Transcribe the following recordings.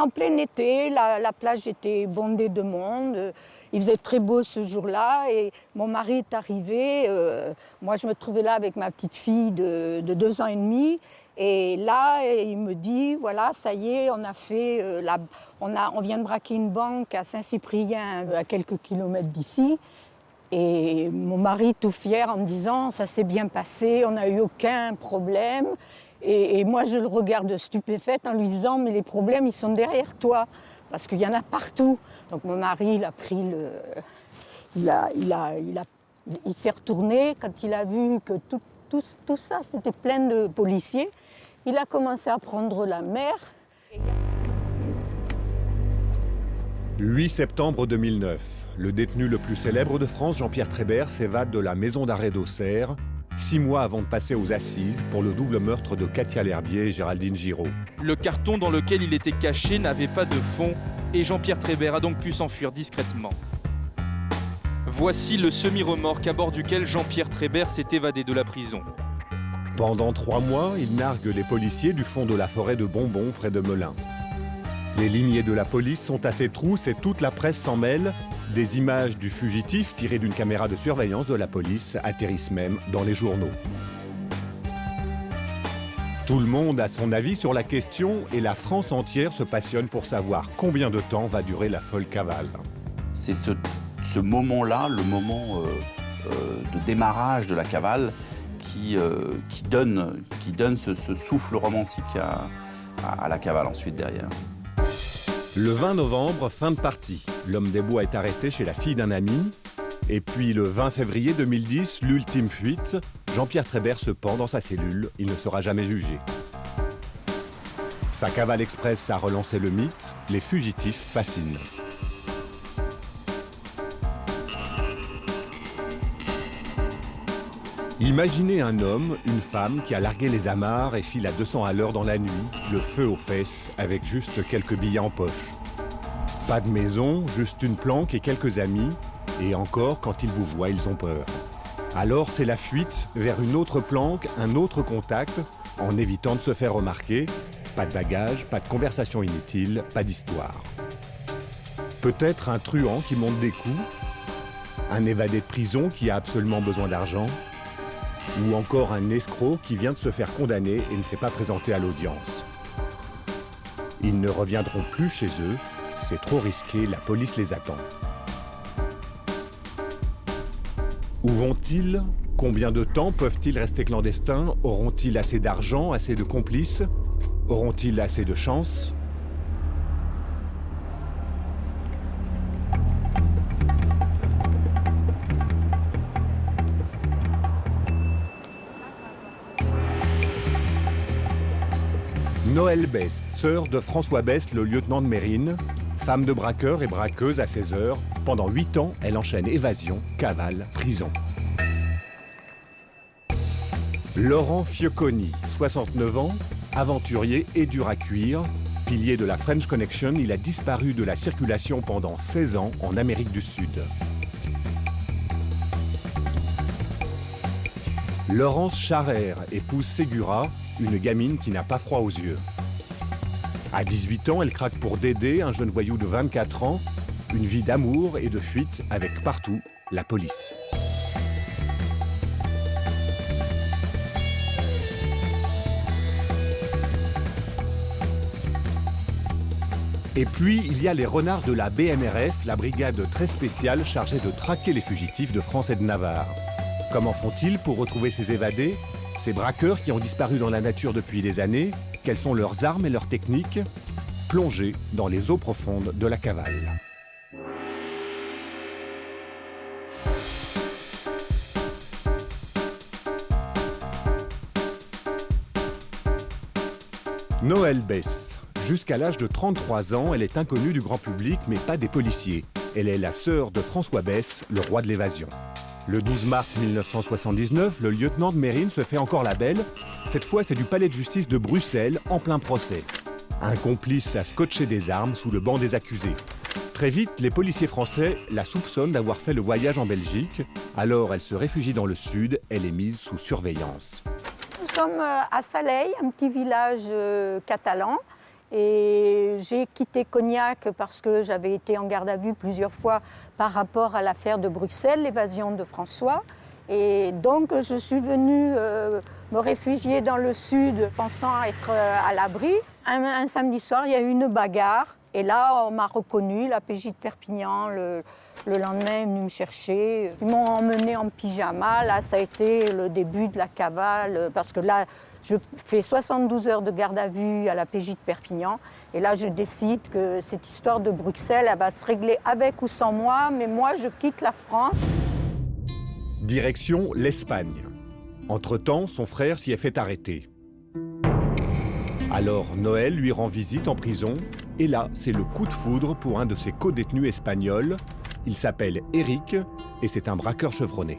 en plein été, la plage était bondée de monde. Il faisait très beau ce jour-là et mon mari est arrivé. Moi, je me trouvais là avec ma petite fille de 2 ans et demi. Et là, il me dit, voilà, ça y est, on a fait, on vient de braquer une banque à Saint-Cyprien, à quelques kilomètres d'ici. Et mon mari, tout fier, en me disant, ça s'est bien passé, on n'a eu aucun problème. Et moi, je le regarde stupéfaite en lui disant, mais les problèmes, ils sont derrière toi, parce qu'il y en a partout. Donc mon mari, il a pris il s'est retourné quand il a vu que tout ça, c'était plein de policiers. Il a commencé à prendre la mer. 8 septembre 2009, le détenu le plus célèbre de France, Jean-Pierre Trébert, s'évade de la maison d'arrêt d'Auxerre, 6 mois avant de passer aux assises pour le double meurtre de Katia L'Herbier et Géraldine Giraud. Le carton dans lequel il était caché n'avait pas de fond et Jean-Pierre Trébert a donc pu s'enfuir discrètement. Voici le semi-remorque à bord duquel Jean-Pierre Trébert s'est évadé de la prison. Pendant 3 mois, il nargue les policiers du fond de la forêt de Bonbon près de Melun. Les limiers de la police sont à ses trousses et toute la presse s'en mêle. Des images du fugitif tirées d'une caméra de surveillance de la police atterrissent même dans les journaux. Tout le monde a son avis sur la question et la France entière se passionne pour savoir combien de temps va durer la folle cavale. C'est ce moment-là, le moment de démarrage de la cavale qui donne ce souffle romantique à la cavale ensuite derrière. Le 20 novembre, fin de partie. L'homme des bois est arrêté chez la fille d'un ami. Et puis le 20 février 2010, l'ultime fuite. Jean-Pierre Trébert se pend dans sa cellule. Il ne sera jamais jugé. Sa cavale express a relancé le mythe. Les fugitifs fascinent. Imaginez un homme, une femme qui a largué les amarres et file à 200 à l'heure dans la nuit, le feu aux fesses, avec juste quelques billets en poche. Pas de maison, juste une planque et quelques amis, et encore, quand ils vous voient, ils ont peur. Alors c'est la fuite vers une autre planque, un autre contact, en évitant de se faire remarquer. Pas de bagages, pas de conversation inutile, pas d'histoire. Peut-être un truand qui monte des coups, un évadé de prison qui a absolument besoin d'argent, ou encore un escroc qui vient de se faire condamner et ne s'est pas présenté à l'audience. Ils ne reviendront plus chez eux, c'est trop risqué, la police les attend. Où vont-ils? Combien de temps peuvent-ils rester clandestins? Auront-ils assez d'argent, assez de complices? Auront-ils assez de chance? Noël Besse, sœur de François Besse, le lieutenant de Mérine, femme de braqueur et braqueuse à 16 heures. Pendant 8 ans, elle enchaîne évasion, cavale, prison. Laurent Fioconi, 69 ans, aventurier et dur à cuire. Pilier de la French Connection, il a disparu de la circulation pendant 16 ans en Amérique du Sud. Laurence Charrère épouse Ségura, une gamine qui n'a pas froid aux yeux. À 18 ans, elle craque pour Dédé, un jeune voyou de 24 ans. Une vie d'amour et de fuite avec partout la police. Et puis, il y a les renards de la BNRF, la brigade très spéciale chargée de traquer les fugitifs de France et de Navarre. Comment font-ils pour retrouver ces évadés? Ces braqueurs qui ont disparu dans la nature depuis des années, quelles sont leurs armes et leurs techniques? Plongés dans les eaux profondes de la cavale. Noël Besse. Jusqu'à l'âge de 33 ans, elle est inconnue du grand public, mais pas des policiers. Elle est la sœur de François Besse, le roi de l'évasion. Le 12 mars 1979, le lieutenant de Mérine se fait encore la belle. Cette fois, c'est du palais de justice de Bruxelles, en plein procès. Un complice a scotché des armes sous le banc des accusés. Très vite, les policiers français la soupçonnent d'avoir fait le voyage en Belgique. Alors, elle se réfugie dans le sud, elle est mise sous surveillance. Nous sommes à Saleil, un petit village catalan. Et j'ai quitté Cognac parce que j'avais été en garde à vue plusieurs fois par rapport à l'affaire de Bruxelles, l'évasion de François. Et donc je suis venue me réfugier dans le sud pensant être à l'abri. Un samedi soir, il y a eu une bagarre. Et là, on m'a reconnue, la PJ de Perpignan. Le lendemain, est venue me chercher. Ils m'ont emmenée en pyjama. Là, ça a été le début de la cavale. Parce que là, je fais 72 heures de garde à vue à la PJ de Perpignan. Et là, je décide que cette histoire de Bruxelles, elle va se régler avec ou sans moi. Mais moi, je quitte la France. Direction l'Espagne. Entre-temps, son frère s'y est fait arrêter. Alors Noël lui rend visite en prison, et là, c'est le coup de foudre pour un de ses co-détenus espagnols. Il s'appelle Eric, et c'est un braqueur chevronné.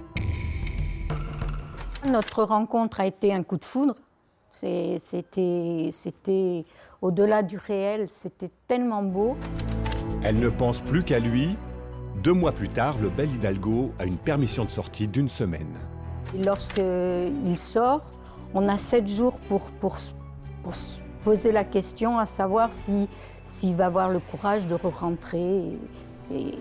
Notre rencontre a été un coup de foudre. C'était au-delà du réel, c'était tellement beau. Elle ne pense plus qu'à lui. 2 mois plus tard, le bel Hidalgo a une permission de sortie d'1 semaine. Lorsqu'il sort, on a 7 jours pour se poser la question, à savoir s'il va avoir le courage de re-rentrer. Et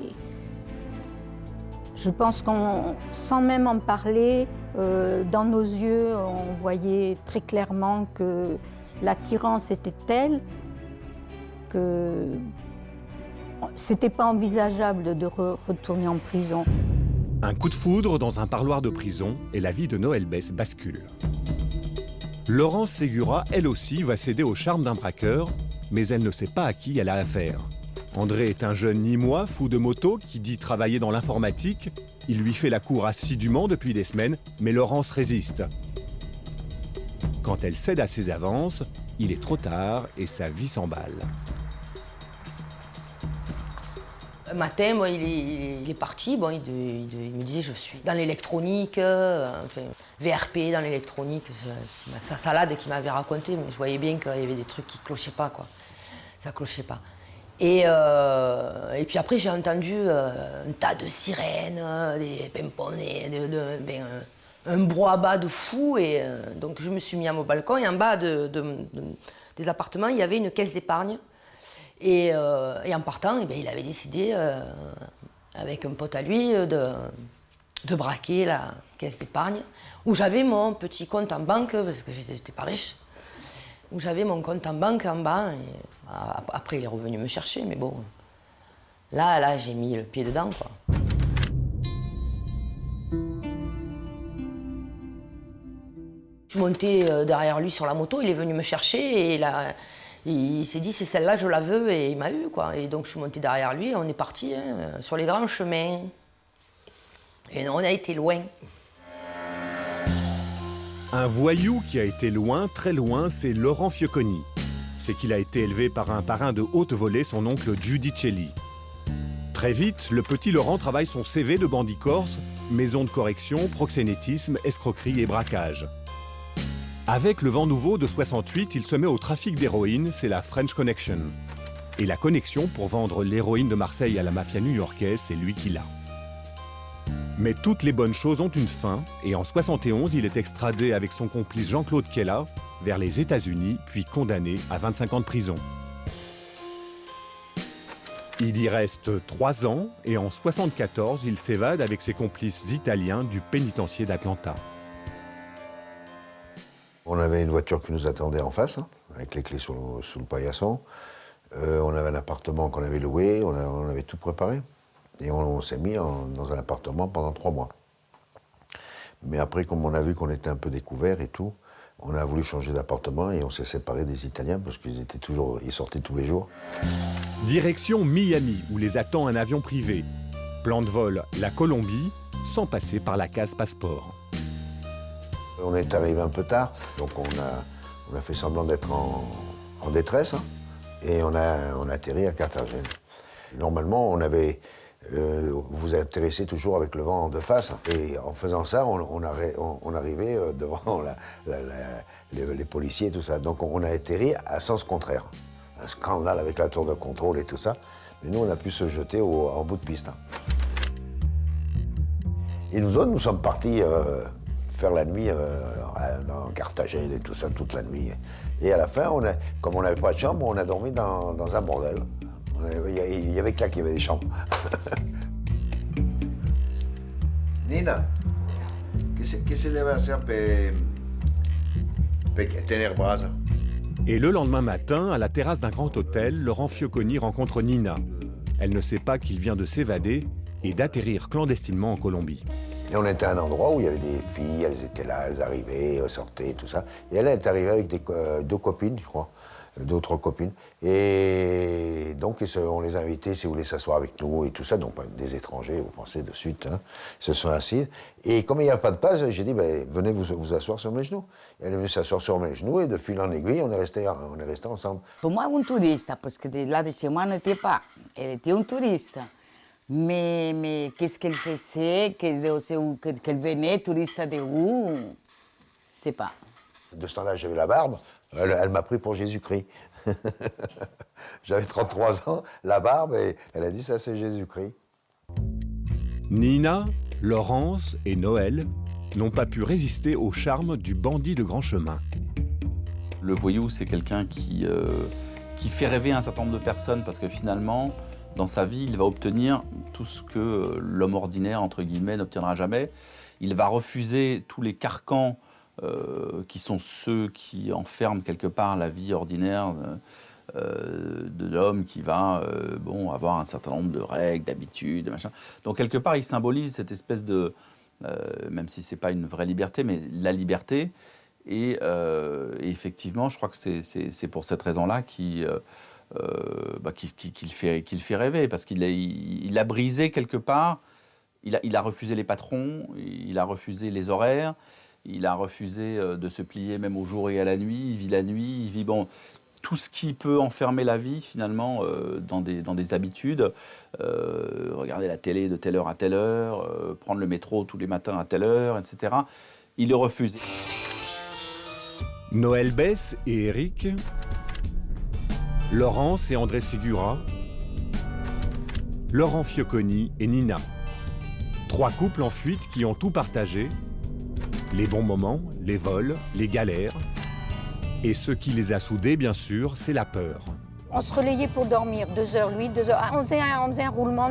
je pense qu'on, sans même en parler, dans nos yeux, on voyait très clairement que l'attirance était telle que c'était pas envisageable de retourner en prison. Un coup de foudre dans un parloir de prison et la vie de Noël Besse bascule. Laurence Ségura, elle aussi, va céder au charme d'un braqueur, mais elle ne sait pas à qui elle a affaire. André est un jeune Nîmois, fou de moto, qui dit travailler dans l'informatique. Il lui fait la cour assidûment depuis des semaines, mais Laurence résiste. Quand elle cède à ses avances, il est trop tard et sa vie s'emballe. Un matin, bon, il est parti, bon, il me disait je suis dans l'électronique, enfin, VRP dans l'électronique, sa salade qu'il m'avait raconté, mais je voyais bien qu'il y avait des trucs qui clochaient pas, quoi. Ça clochait pas. Et puis après j'ai entendu un tas de sirènes, des pimponnets, un brouhaha de fou, et donc je me suis mis à mon balcon, et en bas des appartements il y avait une caisse d'épargne. Et en partant, eh bien, il avait décidé, avec un pote à lui, de braquer la caisse d'épargne, où j'avais mon petit compte en banque, parce que j'étais pas riche, où j'avais mon compte en banque en bas. Et après, il est revenu me chercher, mais bon, là j'ai mis le pied dedans, quoi. Je suis montée derrière lui sur la moto, il est venu me chercher, et là, il s'est dit c'est celle-là, je la veux, et il m'a eu, quoi. Et donc je suis montée derrière lui et on est parti sur les grands chemins. Et on a été loin. Un voyou qui a été loin, très loin, c'est Laurent Fioconi. C'est qu'il a été élevé par un parrain de haute volée, son oncle Giudicelli. Très vite, le petit Laurent travaille son CV de bandit corse, maison de correction, proxénétisme, escroquerie et braquage. Avec le vent nouveau de 68, il se met au trafic d'héroïne, c'est la French Connection. Et la connexion pour vendre l'héroïne de Marseille à la mafia new-yorkaise, c'est lui qui l'a. Mais toutes les bonnes choses ont une fin, et en 71, il est extradé avec son complice Jean-Claude Kella vers les États-Unis, puis condamné à 25 ans de prison. Il y reste 3 ans, et en 74, il s'évade avec ses complices italiens du pénitencier d'Atlanta. On avait une voiture qui nous attendait en face, hein, avec les clés sous le paillasson. On avait un appartement qu'on avait loué, on avait tout préparé. Et on s'est mis dans un appartement pendant 3 mois. Mais après, comme on a vu qu'on était un peu découvert et tout, on a voulu changer d'appartement et on s'est séparés des Italiens parce qu'ils sortaient tous les jours. Direction Miami, où les attend un avion privé. Plan de vol, la Colombie, sans passer par la case passeport. On est arrivé un peu tard, donc on a fait semblant d'être en détresse, hein, et on a atterri à Carthagène. Normalement, on avait vous atterrissez toujours avec le vent de face, et en faisant ça, on arrivait devant les policiers et tout ça. Donc on a atterri à sens contraire. Un scandale avec la tour de contrôle et tout ça. Mais nous, on a pu se jeter en bout de piste. Hein. Et nous autres, nous sommes partis faire la nuit dans Carthagène et tout ça, toute la nuit. Et à la fin, comme on n'avait pas de chambre, on a dormi dans un bordel. Il y avait que là qu'il y avait des chambres. Nina, qu'est-ce que deve hacer pour tener brasa? Et le lendemain matin, à la terrasse d'un grand hôtel, Laurent Fioconi rencontre Nina. Elle ne sait pas qu'il vient de s'évader et d'atterrir clandestinement en Colombie. Et on était à un endroit où il y avait des filles, elles étaient là, elles arrivaient, elles sortaient, tout ça. Et elle est arrivée avec deux copines, je crois, d'autres copines. Et donc on les a invités, si vous voulez s'asseoir avec nous et tout ça. Donc des étrangers, vous pensez de suite, hein, se sont assis. Et comme il n'y a pas de place, j'ai dit, venez vous asseoir sur mes genoux. Et elle est venue s'asseoir sur mes genoux et de fil en aiguille, on est restés ensemble. Pour moi, un touriste, parce que de là de chez moi, elle n'était pas. Elle était un touriste. Mais qu'est-ce qu'elle faisait, qu'elle venait, touriste de où? Je ne sais pas. De ce temps-là, j'avais la barbe. Elle m'a pris pour Jésus-Christ. J'avais 33 ans, la barbe, et elle a dit ça, c'est Jésus-Christ. Nina, Laurence et Noël n'ont pas pu résister au charme du bandit de grand chemin. Le voyou, c'est quelqu'un qui fait rêver un certain nombre de personnes parce que finalement, dans sa vie, il va obtenir tout ce que l'homme ordinaire, entre guillemets, n'obtiendra jamais. Il va refuser tous les carcans qui sont ceux qui enferment quelque part la vie ordinaire de l'homme qui va avoir un certain nombre de règles, d'habitudes, machin. Donc quelque part, il symbolise cette espèce de, même si c'est pas une vraie liberté, mais la liberté. Et effectivement, je crois que c'est pour cette raison-là qu'il fait rêver, parce qu'il a brisé quelque part, il a refusé les patrons, il a refusé les horaires, il a refusé de se plier même au jour et à la nuit, il vit la nuit, il vit tout ce qui peut enfermer la vie finalement dans des habitudes, regarder la télé de telle heure à telle heure, prendre le métro tous les matins à telle heure, etc. Il le refuse. Noël Besse et Eric, Laurence et André Segura, Laurent Fioconi et Nina. 3 couples en fuite qui ont tout partagé, les bons moments, les vols, les galères. Et ce qui les a soudés, bien sûr, c'est la peur. On se relayait pour dormir, 2 heures lui, 2 heures. On faisait un roulement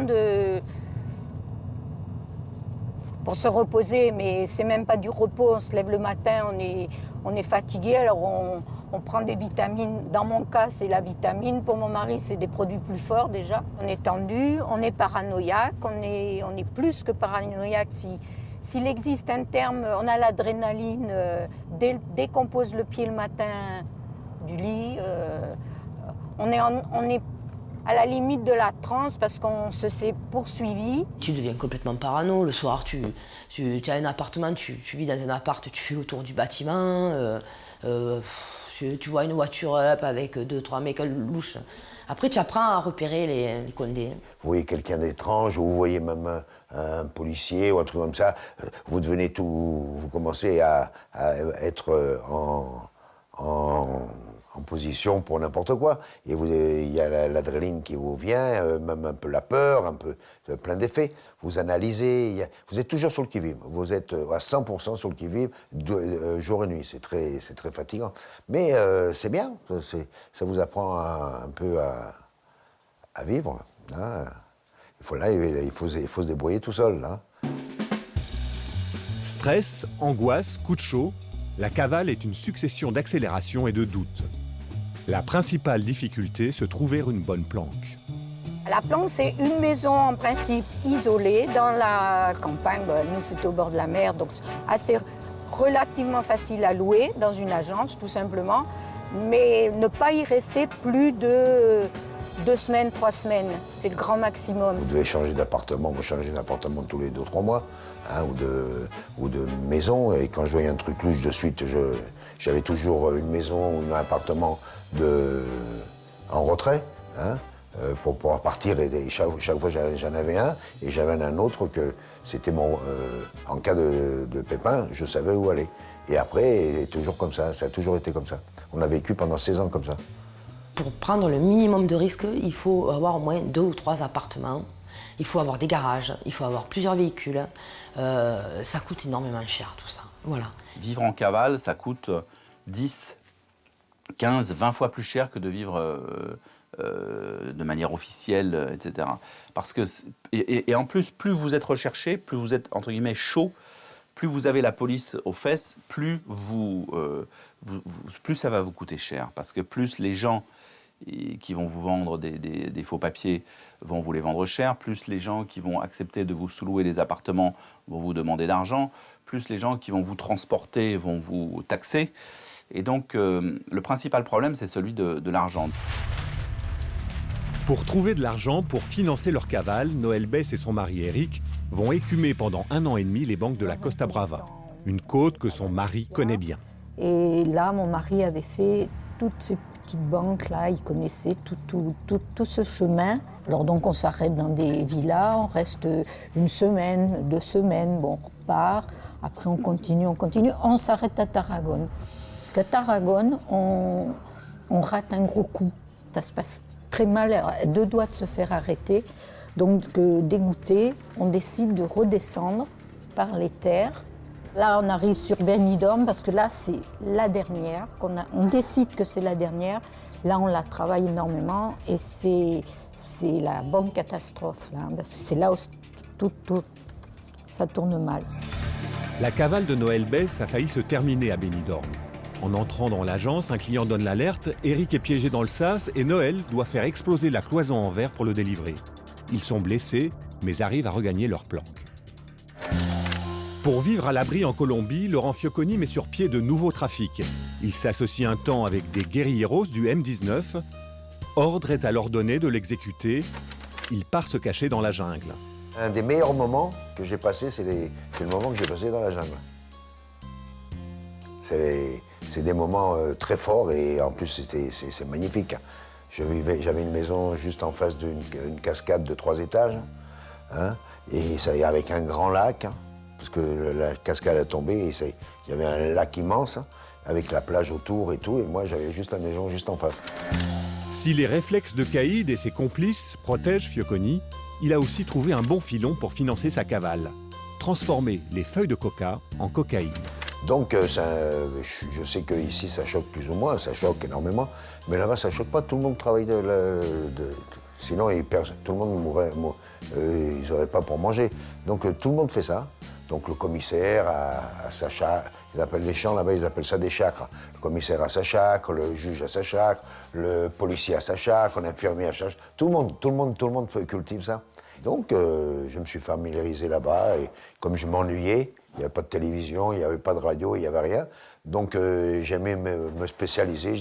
pour se reposer, mais c'est même pas du repos. On se lève le matin, on est fatigué, alors on prend des vitamines. Dans mon cas, c'est la vitamine. Pour mon mari, c'est des produits plus forts déjà. On est tendu, on est paranoïaque, on est plus que paranoïaque. S'il existe un terme, on a l'adrénaline. Dès qu'on pose le pied le matin du lit, on est à la limite de la transe parce qu'on se sait poursuivi. Tu deviens complètement parano. Le soir, tu as un appartement, tu vis dans un appart, tu fais le tour du bâtiment. Tu vois une voiture up avec 2-3 mecs louches. Après, tu apprends à repérer les condés. Vous voyez quelqu'un d'étrange, ou vous voyez même un policier ou un truc comme ça, vous devenez vous commencez à être en position pour n'importe quoi. Et il y a l'adrénaline qui vous vient, même un peu la peur, un peu plein d'effets. Vous analysez, vous êtes toujours sur le qui-vive. Vous êtes à 100% sur le qui-vive, jour et nuit. C'est très fatigant. Mais c'est bien, ça vous apprend un peu à vivre. Hein. Il faut se débrouiller tout seul. Hein. Stress, angoisse, coup de chaud, la cavale est une succession d'accélérations et de doutes. La principale difficulté, se trouver une bonne planque. La planque, c'est une maison en principe isolée dans la campagne. Nous, c'était au bord de la mer, donc assez relativement facile à louer dans une agence, tout simplement. Mais ne pas y rester plus de 2 semaines, 3 semaines. C'est le grand maximum. Vous devez changer d'appartement. Vous changez d'appartement tous les 2-3 mois, hein, ou de maison. Et quand je voyais un truc louche de suite, j'avais toujours une maison ou un appartement en retrait, hein, pour pouvoir partir. Et chaque fois, j'en avais un, et j'avais un autre que c'était en cas de pépin, je savais où aller. Et après, toujours comme ça, ça a toujours été comme ça. On a vécu pendant 16 ans comme ça. Pour prendre le minimum de risques, il faut avoir au moins 2 ou 3 appartements. Il faut avoir des garages, il faut avoir plusieurs véhicules. Ça coûte énormément cher tout ça. Voilà. Vivre en cavale, ça coûte 10, 15, 20 fois plus cher que de vivre de manière officielle, etc. Parce que, et en plus, plus vous êtes recherché, plus vous êtes, entre guillemets, chaud, plus vous avez la police aux fesses, plus ça va vous coûter cher. Parce que plus les gens qui vont vous vendre des faux papiers vont vous les vendre cher, plus les gens qui vont accepter de vous sous-louer des appartements vont vous demander d'argent, plus les gens qui vont vous transporter vont vous taxer. Et donc, le principal problème, c'est celui de l'argent. Pour trouver de l'argent pour financer leur cavale, Noël Besse et son mari Eric vont écumer pendant 1 an et demi les banques de la Costa Brava, une côte que son mari connaît bien. Et là, mon mari avait fait toutes ces petites banques-là, il connaissait tout ce chemin. Alors donc on s'arrête dans des villas, on reste 1 semaine, 2 semaines, bon, on repart, après on continue, on s'arrête à Tarragone. Parce qu'à Tarragone, on rate un gros coup, ça se passe très mal, à 2 doigts de se faire arrêter. Donc dégoûté, on décide de redescendre par les terres. Là, on arrive sur Benidorm parce que là, c'est la dernière. On décide que c'est la dernière. Là, on la travaille énormément et c'est la bonne catastrophe. Là, parce que c'est là où tout ça tourne mal. La cavale de Noël Besse a failli se terminer à Benidorm. En entrant dans l'agence, un client donne l'alerte, Eric est piégé dans le sas et Noël doit faire exploser la cloison en verre pour le délivrer. Ils sont blessés, mais arrivent à regagner leur planque. Pour vivre à l'abri en Colombie, Laurent Fioconi met sur pied de nouveaux trafics. Il s'associe un temps avec des guérilleros du M19. Ordre est alors donné de l'exécuter. Il part se cacher dans la jungle. Un des meilleurs moments que j'ai passé, c'est le moment que j'ai passé dans la jungle. C'est des moments très forts et en plus c'est magnifique. J'avais une maison juste en face d'une cascade de 3 étages, hein, et ça, avec un grand lac, hein, parce que la cascade a tombé et il y avait un lac immense, hein, avec la plage autour et tout, et moi j'avais juste la maison juste en face. Si les réflexes de Caïd et ses complices protègent Fioconi, il a aussi trouvé un bon filon pour financer sa cavale. Transformer les feuilles de coca en cocaïne. Donc je sais qu'ici ça choque plus ou moins, ça choque énormément, mais là-bas ça choque pas, tout le monde travaille sinon tout le monde mourrait, ils n'auraient pas pour manger. Donc tout le monde fait ça. Donc le commissaire a sa chacre, ils appellent les champs là-bas, ils appellent ça des chacres. Le commissaire a sa chacre, le juge a sa chacre, le policier a sa chacre, l'infirmier a sa chacre. Tout le monde cultive ça. Donc je me suis familiarisé là-bas et comme je m'ennuyais, il n'y avait pas de télévision, il n'y avait pas de radio, il n'y avait rien. Donc j'aimais me spécialiser,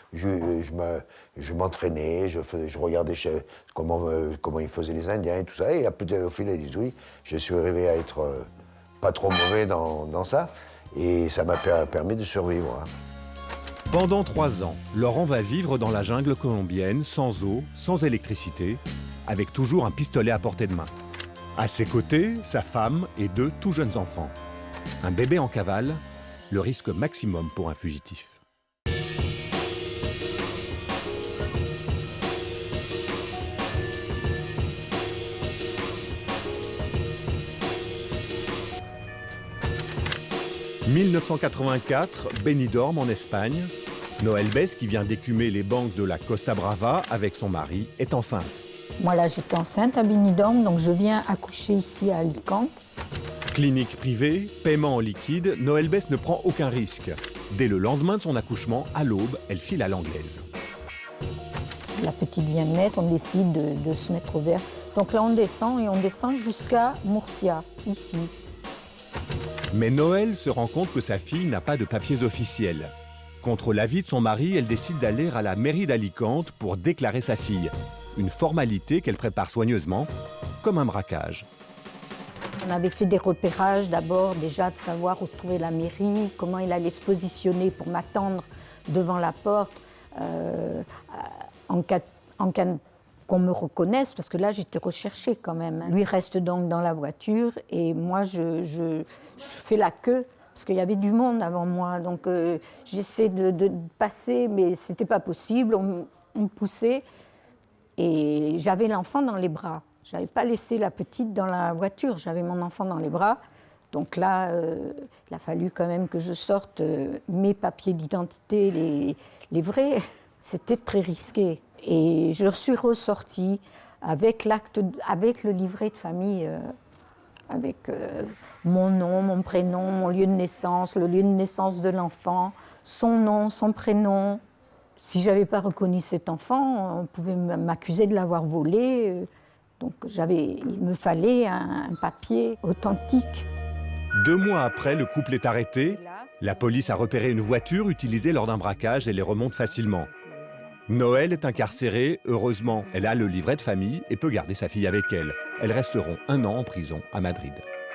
je m'entraînais, je regardais comment ils faisaient les Indiens et tout ça. Et au fil des aiguilles, je suis arrivé à être pas trop mauvais dans ça. Et ça m'a permis de survivre. Hein. Pendant 3 ans, Laurent va vivre dans la jungle colombienne, sans eau, sans électricité, avec toujours un pistolet à portée de main. À ses côtés, sa femme et 2 tout jeunes enfants. Un bébé en cavale, le risque maximum pour un fugitif. « 1984, Benidorm en Espagne. Noël Besse, qui vient d'écumer les banques de la Costa Brava avec son mari, est enceinte. Moi là j'étais enceinte à Benidorm, donc je viens accoucher ici à Alicante. Clinique privée, paiement en liquide, Noël Besse ne prend aucun risque. Dès le lendemain de son accouchement, à l'aube, elle file à l'anglaise. La petite vient de naître, on décide de se mettre au vert. Donc là on descend et on descend jusqu'à Murcia, ici. Mais Noël se rend compte que sa fille n'a pas de papiers officiels. Contre l'avis de son mari, elle décide d'aller à la mairie d'Alicante pour déclarer sa fille. Une formalité qu'elle prépare soigneusement, comme un braquage. On avait fait des repérages d'abord, déjà de savoir où se trouvait la mairie, comment il allait se positionner pour m'attendre devant la porte, en cas qu'on me reconnaisse, parce que là j'étais recherchée quand même. Lui reste donc dans la voiture et moi je fais la queue, parce qu'il y avait du monde avant moi, donc j'essaie de passer, mais c'était pas possible, on me poussait. Et j'avais l'enfant dans les bras. Je n'avais pas laissé la petite dans la voiture, j'avais mon enfant dans les bras. Donc là, il a fallu quand même que je sorte mes papiers d'identité, les vrais. C'était très risqué. Et je suis ressortie avec le livret de famille, avec mon nom, mon prénom, mon lieu de naissance, le lieu de naissance de l'enfant, son nom, son prénom. Si je n'avais pas reconnu cet enfant, on pouvait m'accuser de l'avoir volé. Donc il me fallait un papier authentique. 2 mois après, le couple est arrêté. La police a repéré une voiture utilisée lors d'un braquage et les remonte facilement. Noël est incarcérée. Heureusement, elle a le livret de famille et peut garder sa fille avec elle. Elles resteront 1 an en prison à Madrid.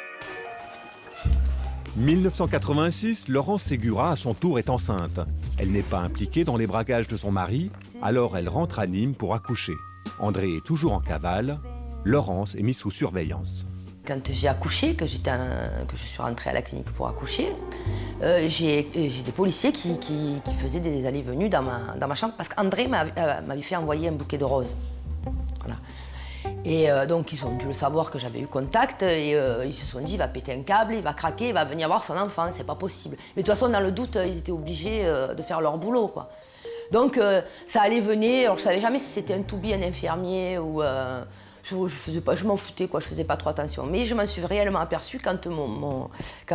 1986, Laurence Segura, à son tour, est enceinte. Elle n'est pas impliquée dans les braquages de son mari, alors elle rentre à Nîmes pour accoucher. André est toujours en cavale. Laurence est mise sous surveillance. Quand j'ai accouché, que je suis rentrée à la clinique pour accoucher, j'ai des policiers qui faisaient des allées-venues dans ma chambre parce qu'André m'avait fait envoyer un bouquet de roses. Voilà. Et donc ils ont dû le savoir que j'avais eu contact et ils se sont dit il va péter un câble, il va craquer, il va venir voir son enfant, c'est pas possible. Mais de toute façon, dans le doute, ils étaient obligés de faire leur boulot, quoi. Donc ça allait venir, alors je savais jamais si c'était un to-be, un infirmier ou... je m'en foutais, quoi, je faisais pas trop attention. Mais je m'en suis réellement aperçue quand mon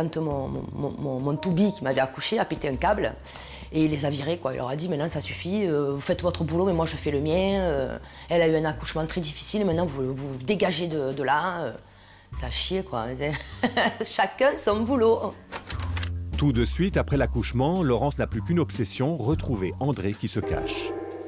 to-be qui m'avait accouché a pété un câble et il les a virés, quoi. Il leur a dit maintenant ça suffit, vous faites votre boulot mais moi je fais le mien. Elle a eu un accouchement très difficile, maintenant vous dégagez de là. Ça chier, quoi. Chacun son boulot. Tout de suite après l'accouchement, Laurence n'a plus qu'une obsession, retrouver André qui se cache.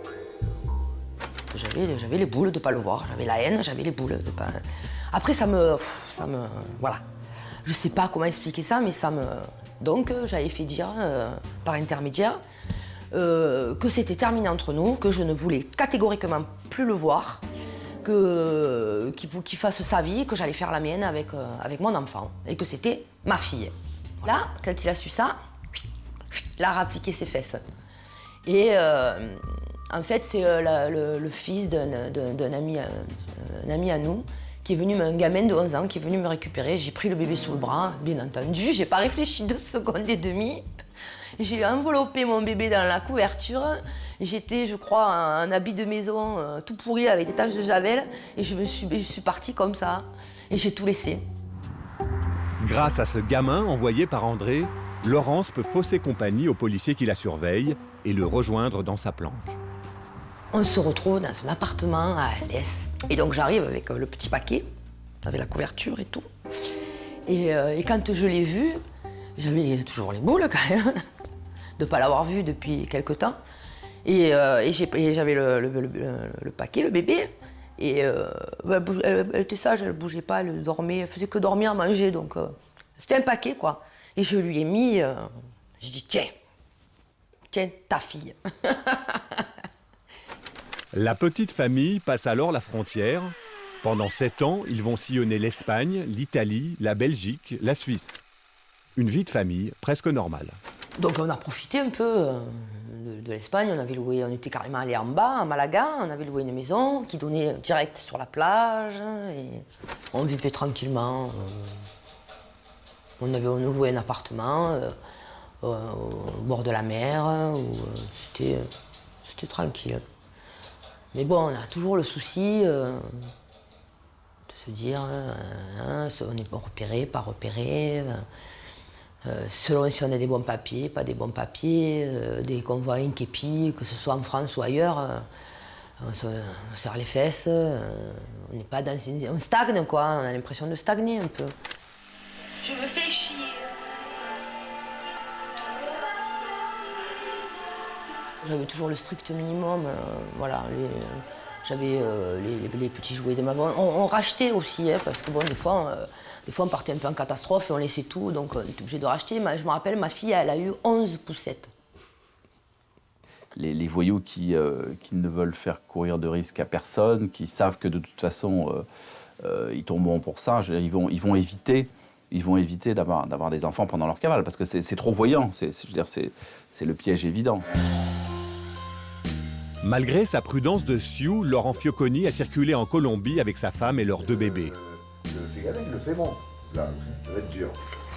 J'avais les boules de ne pas le voir, j'avais la haine, j'avais les boules de pas... Après ça me... Voilà. Je sais pas comment expliquer ça, mais ça me... Donc j'avais fait dire, par intermédiaire, que c'était terminé entre nous, que je ne voulais catégoriquement plus le voir, qu'il fasse sa vie, que j'allais faire la mienne avec mon enfant, et que c'était ma fille. Là, quand il a su ça, il a rappliqué ses fesses. Et... en fait, c'est le fils d'un ami à nous, qui est venu, un gamin de 11 ans, qui est venu me récupérer. J'ai pris le bébé sous le bras, bien entendu. J'ai pas réfléchi 2 secondes et demie. J'ai enveloppé mon bébé dans la couverture. J'étais, je crois, en habit de maison, tout pourri, avec des taches de javel. Et je suis partie comme ça. Et j'ai tout laissé. Grâce à ce gamin envoyé par André, Laurence peut fausser compagnie aux policiers qui la surveillent et le rejoindre dans sa planque. On se retrouve dans un appartement à Alès. Et donc j'arrive avec le petit paquet, avec la couverture et tout. Et quand je l'ai vu, j'avais toujours les boules quand même, de ne pas l'avoir vu depuis quelque temps. Et j'avais le paquet, le bébé. Et elle était sage, elle ne bougeait pas, elle dormait, elle faisait que dormir, manger. Donc c'était un paquet, quoi. Et je lui ai mis, j'ai dit tiens, ta fille. La petite famille passe alors la frontière. Pendant 7 ans, ils vont sillonner l'Espagne, l'Italie, la Belgique, la Suisse. Une vie de famille presque normale. Donc on a profité un peu de l'Espagne. On était carrément allé en bas, à Malaga. On avait loué une maison qui donnait direct sur la plage. Et on vivait tranquillement. On louait un appartement au bord de la mer. C'était tranquille. Mais bon, on a toujours le souci de se dire, on est repéré, pas repéré, selon si on a des bons papiers, pas des bons papiers, des convois inképi, que ce soit en France ou ailleurs, on se serre les fesses, on n'est pas dans on stagne, quoi, on a l'impression de stagner un peu. Je me fais chier. J'avais toujours le strict minimum, voilà. J'avais les petits jouets de ma maman. On rachetait aussi, hein, parce que bon, des fois on partait un peu en catastrophe et on laissait tout, donc on était obligé de racheter. Je me rappelle, ma fille, elle a eu 11 poussettes. Les voyous qui ne veulent faire courir de risque à personne, qui savent que de toute façon ils tomberont pour ça, ils vont éviter d'avoir des enfants pendant leur cavale, parce que c'est trop voyant, c'est le piège évident. Malgré sa prudence de Sioux, Laurent Fioconi a circulé en Colombie avec sa femme et leurs 2 bébés. Le Figadec le fait bon. Là, ça va être dur.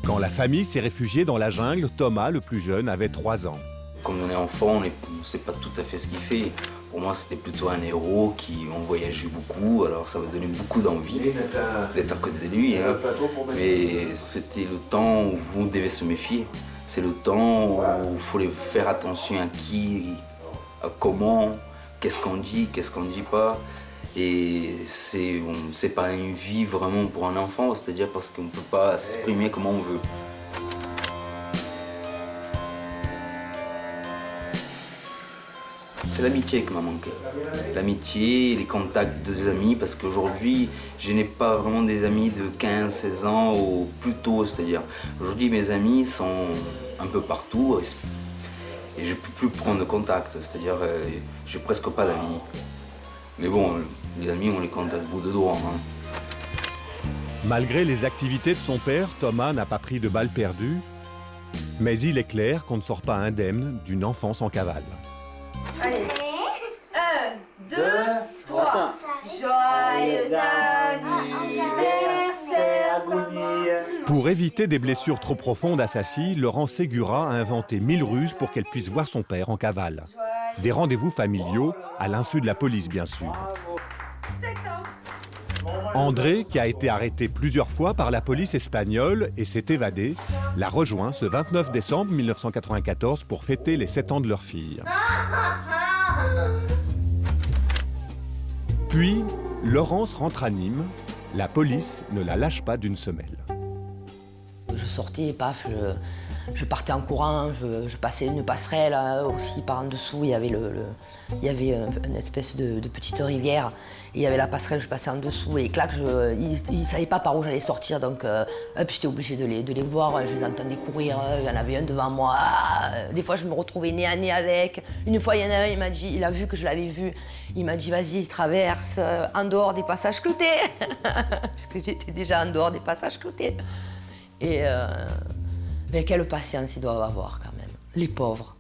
Quand la famille s'est réfugiée dans la jungle, Thomas, le plus jeune, avait 3 ans. Quand on est enfant, on ne sait pas tout à fait ce qu'il fait. Pour moi, c'était plutôt un héros qui a voyagé beaucoup, alors ça m'a donné beaucoup d'envie d'être à côté de lui. Hein. Mais c'était le temps où vous devez se méfier. C'est le temps où il faut faire attention à qui, à comment, qu'est-ce qu'on dit pas. Et c'est pas une vie vraiment pour un enfant, c'est-à-dire parce qu'on ne peut pas s'exprimer comme on veut. C'est l'amitié qui m'a manqué. L'amitié, les contacts des amis, parce qu'aujourd'hui, je n'ai pas vraiment des amis de 15, 16 ans ou plus tôt, c'est-à-dire aujourd'hui mes amis sont un peu partout et je ne peux plus prendre contact, c'est-à-dire j'ai presque pas d'amis. Mais bon, les amis, on les compte à bout de doigts. Hein. Malgré les activités de son père, Thomas n'a pas pris de balles perdues, mais il est clair qu'on ne sort pas indemne d'une enfance en cavale. Allez, 1, 2, 3. Joyeux anniversaire, Pour éviter des blessures trop profondes à sa fille, Laurent Ségura a inventé 1000 ruses pour qu'elle puisse voir son père en cavale. Des rendez-vous familiaux, à l'insu de la police bien sûr. André, qui a été arrêté plusieurs fois par la police espagnole et s'est évadé, l'a rejoint ce 29 décembre 1994 pour fêter les 7 ans de leur fille. Puis, Laurence rentre à Nîmes. La police ne la lâche pas d'une semelle. Je sortais, paf, je partais en courant, je passais une passerelle aussi par en dessous. Il y avait, une espèce de petite rivière. Et il y avait la passerelle, je passais en dessous et clac, ils ne savaient pas par où j'allais sortir. Donc j'étais obligée de les voir, je les entendais courir. Il y en avait un devant moi. Des fois, je me retrouvais nez à nez avec. Une fois, il y en a un, il a vu que je l'avais vu. Il m'a dit, vas-y, traverse, en dehors des passages cloutés. Puisque j'étais déjà en dehors des passages cloutés. Et quelle patience ils doivent avoir quand même, les pauvres.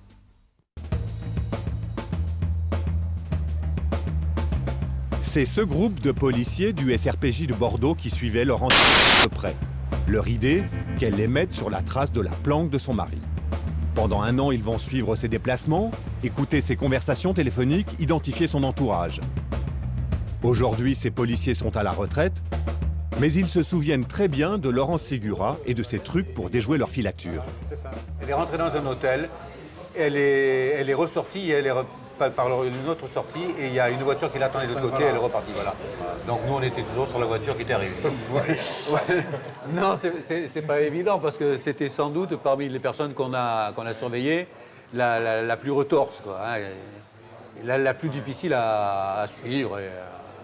C'est ce groupe de policiers du SRPJ de Bordeaux qui suivait Laurent de près. Leur idée, qu'elle les mette sur la trace de la planque de son mari. Pendant 1 an, ils vont suivre ses déplacements, écouter ses conversations téléphoniques, identifier son entourage. Aujourd'hui, ces policiers sont à la retraite, mais ils se souviennent très bien de Laurent Ségura et de ses trucs pour déjouer leur filature. C'est ça. Elle est rentrée dans un hôtel, elle est ressortie et elle est par une autre sortie et il y a une voiture qui l'attendait de l'autre côté et elle est repartie. Voilà. Donc nous, on était toujours sur la voiture qui était arrivée. Ouais. Non, c'est pas évident parce que c'était sans doute parmi les personnes qu'on a surveillées la plus retorse, quoi, hein, la plus difficile à suivre. Et,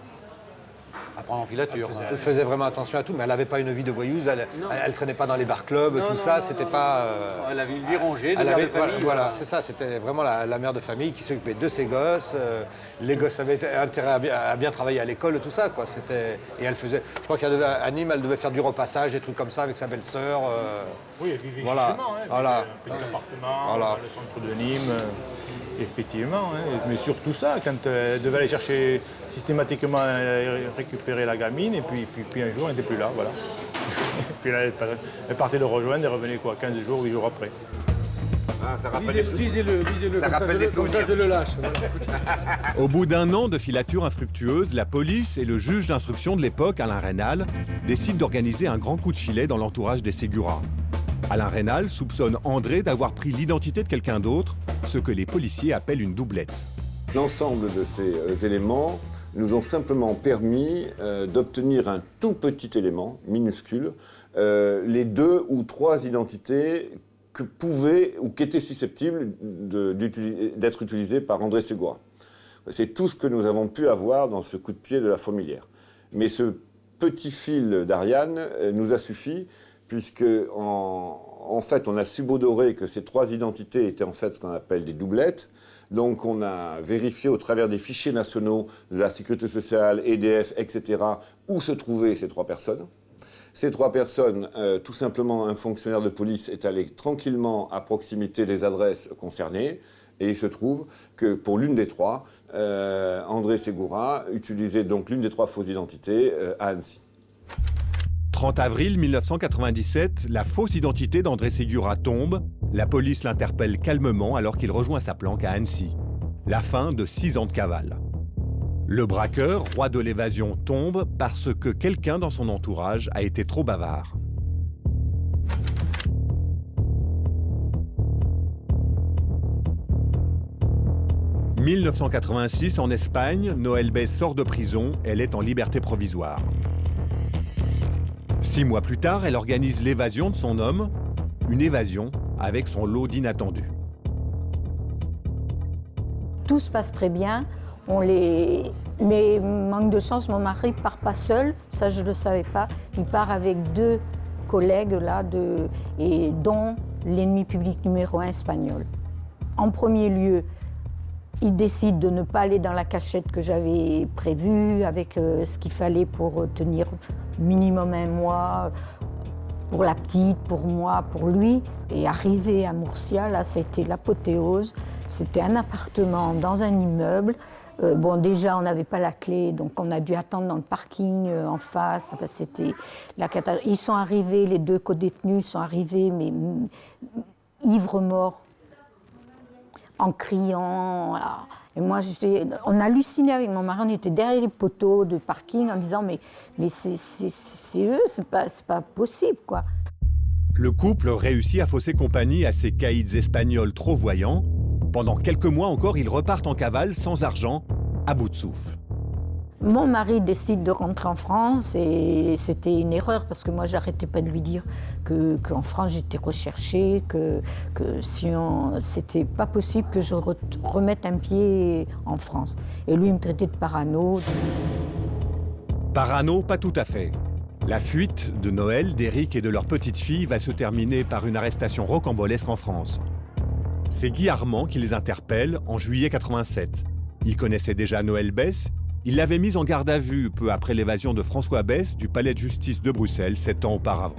à prendre en filature. Elle faisait vraiment attention à tout, mais elle n'avait pas une vie de voyeuse, elle traînait pas dans les bar-clubs, tout ça, c'était pas... Elle avait une vie rangée, de mère de famille. Voilà, c'est ça, c'était vraiment la mère de famille qui s'occupait de ses gosses. Les gosses avaient intérêt à bien travailler à l'école, tout ça, quoi. Et elle faisait... Je crois qu'à Nîmes, elle devait faire du repassage, des trucs comme ça avec sa belle-sœur. Oui, elle vivait voilà. chichement, hein, voilà. Un petit appartement, dans le centre de Nîmes, effectivement. Hein. Mais surtout ça, quand elle devait aller chercher systématiquement récupérer la gamine, et puis un jour, elle n'était plus là, voilà. Et puis là, elle partait le rejoindre et revenait quoi, 15 jours, 8 jours après. Ah, ça rappelle lisez-le, ça rappelle des souvenirs. Je le lâche. Au bout d'1 an de filature infructueuse, la police et le juge d'instruction de l'époque, Alain Rénal, décident d'organiser un grand coup de filet dans l'entourage des Ségura. Alain Rénal soupçonne André d'avoir pris l'identité de quelqu'un d'autre, ce que les policiers appellent une doublette. L'ensemble de ces éléments nous ont simplement permis d'obtenir un tout petit élément, minuscule, les 2 ou 3 identités que pouvaient ou qui étaient susceptibles d'être utilisées par André Ségura. C'est tout ce que nous avons pu avoir dans ce coup de pied de la fourmilière. Mais ce petit fil d'Ariane nous a suffi, puisque en fait, on a subodoré que ces 3 identités étaient en fait ce qu'on appelle des doublettes. Donc on a vérifié au travers des fichiers nationaux de la Sécurité sociale, EDF, etc., où se trouvaient ces 3 personnes. Ces 3 personnes, tout simplement, un fonctionnaire de police est allé tranquillement à proximité des adresses concernées. Et il se trouve que pour l'une des 3, André Ségura utilisait donc l'une des 3 fausses identités à Annecy. 30 avril 1997, la fausse identité d'André Segura tombe. La police l'interpelle calmement alors qu'il rejoint sa planque à Annecy. La fin de 6 ans de cavale. Le braqueur, roi de l'évasion, tombe parce que quelqu'un dans son entourage a été trop bavard. « 1986, en Espagne, Noël Besse sort de prison, elle est en liberté provisoire. 6 mois plus tard, elle organise l'évasion de son homme, une évasion avec son lot d'inattendus. Tout se passe très bien, mais manque de chance, mon mari ne part pas seul, ça je ne le savais pas. Il part avec 2 collègues là, et dont l'ennemi public numéro 1 espagnol. En premier lieu, il décide de ne pas aller dans la cachette que j'avais prévue, avec ce qu'il fallait pour tenir minimum 1 mois, pour la petite, pour moi, pour lui. Et arrivé à Murcia, là, c'était l'apothéose. C'était un appartement dans un immeuble. Bon, déjà, on n'avait pas la clé, donc on a dû attendre dans le parking en face. Enfin, c'était la catastrophe. Ils sont arrivés, les 2 co-détenus sont arrivés, mais ivres morts, en criant. Voilà. Et moi, on hallucinait avec mon mari, on était derrière les poteaux de parking en disant mais c'est eux, c'est pas possible, quoi. Le couple réussit à fausser compagnie à ces caïds espagnols trop voyants. Pendant quelques mois encore, ils repartent en cavale sans argent, à bout de souffle. Mon mari décide de rentrer en France et c'était une erreur parce que moi, j'arrêtais pas de lui dire qu'en France, j'étais recherchée, que c'était pas possible que je remette un pied en France. Et lui, il me traitait de parano. Parano, pas tout à fait. La fuite de Noël, d'Éric et de leur petite fille va se terminer par une arrestation rocambolesque en France. C'est Guy Armand qui les interpelle en juillet 87. Il connaissait déjà Noël Besse. Il l'avait mise en garde à vue peu après l'évasion de François Besse du palais de justice de Bruxelles 7 ans auparavant.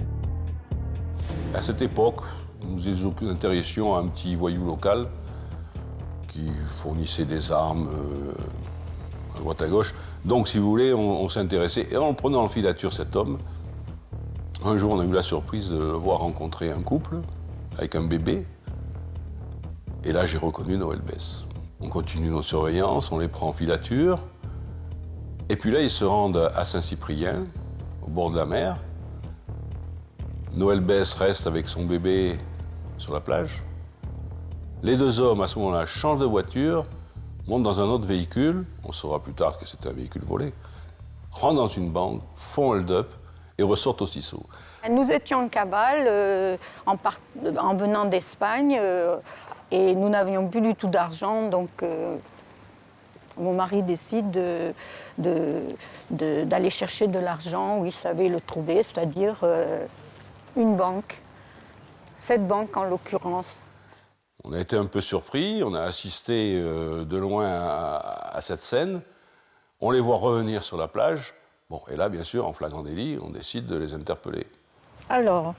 À cette époque, nous intéressions à un petit voyou local qui fournissait des armes à droite à gauche. Donc, si vous voulez, on s'intéressait. Et en prenant en filature cet homme, un jour, on a eu la surprise de le voir rencontrer un couple avec un bébé. Et là, j'ai reconnu Noël Besse. On continue nos surveillances, on les prend en filature. Et puis là, ils se rendent à Saint-Cyprien, au bord de la mer. Noël Besse reste avec son bébé sur la plage. Les 2 hommes, à ce moment-là, changent de voiture, montent dans un autre véhicule, on saura plus tard que c'était un véhicule volé, rentrent dans une banque, font hold-up et ressortent aussitôt. Nous étions en cavale en venant d'Espagne et nous n'avions plus du tout d'argent, donc mon mari décide d'aller chercher de l'argent où il savait le trouver, c'est-à-dire une banque, cette banque en l'occurrence. On a été un peu surpris, on a assisté de loin à cette scène. On les voit revenir sur la plage. Bon, et là, bien sûr, en flagrant délit, on décide de les interpeller. Alors,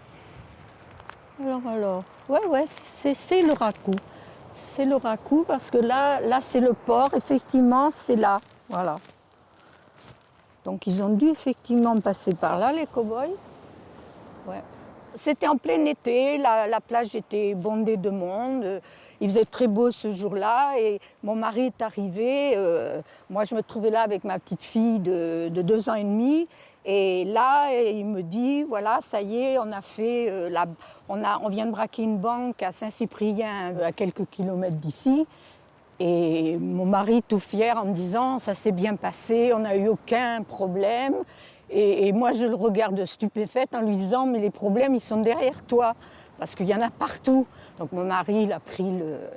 ouais, c'est le racoup. C'est le racoup parce que là c'est le port, effectivement, c'est là, voilà. Donc ils ont dû effectivement passer par là, les cow-boys. Ouais. C'était en plein été, la plage était bondée de monde. Il faisait très beau ce jour-là et mon mari est arrivé. Moi, je me trouvais là avec ma petite fille de 2 ans et demi. Et là, il me dit, voilà, ça y est, on a fait, on vient de braquer une banque à Saint-Cyprien, à quelques kilomètres d'ici. Et mon mari, tout fier, en me disant, ça s'est bien passé, on n'a eu aucun problème. Et moi, je le regarde stupéfaite en lui disant, mais les problèmes, ils sont derrière toi, parce qu'il y en a partout. Donc mon mari, il a pris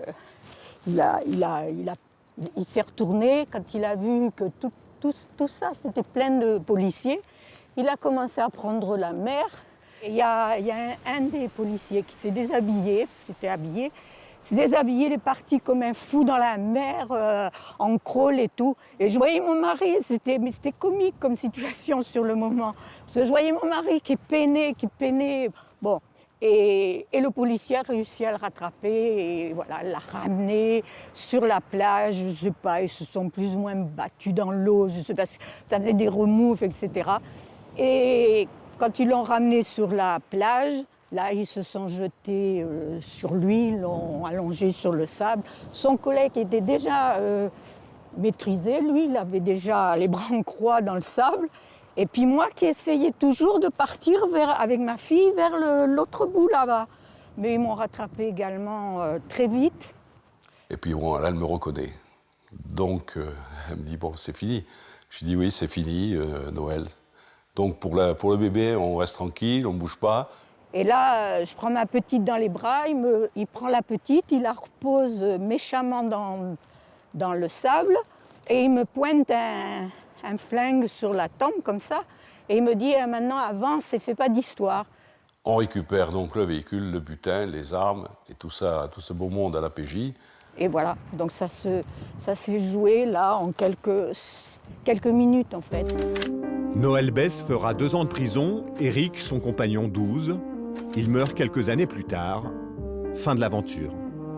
il s'est retourné quand il a vu que tout ça, c'était plein de policiers. Il a commencé à prendre la mer. Il y a un des policiers qui s'est déshabillé, parce qu'il était habillé. Il s'est déshabillé, il est parti comme un fou dans la mer, en crawl et tout. Et je voyais mon mari, c'était comique comme situation sur le moment. Parce que je voyais mon mari qui peinait. Bon. Et le policier a réussi à le rattraper et voilà, l'a ramené sur la plage, je ne sais pas, ils se sont plus ou moins battus dans l'eau, je ne sais pas, ça faisait des remoufs, etc. Et Quand ils l'ont ramené sur la plage, là, ils se sont jetés sur lui, l'ont allongé sur le sable. Son collègue était déjà maîtrisé, lui, il avait déjà les bras en croix dans le sable. Et puis moi qui essayais toujours de partir avec ma fille vers l'autre bout là-bas. Mais ils m'ont rattrapé également très vite. Et puis bon, là, elle me reconnaît. Donc, elle me dit, bon, c'est fini. Je dis, oui, c'est fini, Noël. Donc, pour le bébé, on reste tranquille, on ne bouge pas. Et là, je prends ma petite dans les bras, il prend la petite, il la repose méchamment dans le sable et il me pointe un flingue sur la tempe, comme ça. Et il me dit, maintenant, avance et fais pas d'histoire. On récupère donc le véhicule, le butin, les armes et tout ça, tout ce beau monde à la PJ. Et voilà, donc ça s'est joué là en quelques minutes en fait. Noël Besse fera 2 ans de prison, Éric, son compagnon, 12. Il meurt quelques années plus tard. Fin de l'aventure.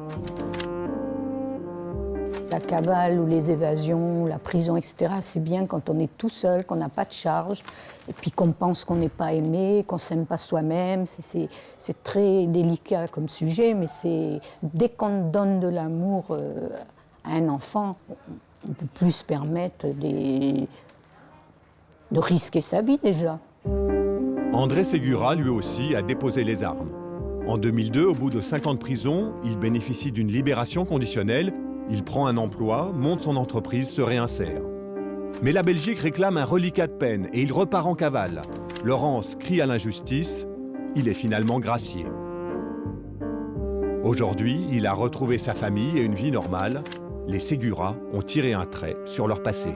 La cavale ou les évasions, la prison, etc., c'est bien quand on est tout seul, qu'on n'a pas de charge, et puis qu'on pense qu'on n'est pas aimé, qu'on ne s'aime pas soi-même. C'est très délicat comme sujet, mais dès qu'on donne de l'amour à un enfant, on ne peut plus se permettre de risquer sa vie déjà. André Segura, lui aussi, a déposé les armes. En 2002, au bout de 5 ans de prison, il bénéficie d'une libération conditionnelle. Il prend un emploi, monte son entreprise, se réinsère. Mais la Belgique réclame un reliquat de peine et il repart en cavale. Laurence crie à l'injustice. Il est finalement gracié. Aujourd'hui, il a retrouvé sa famille et une vie normale. Les Segura ont tiré un trait sur leur passé.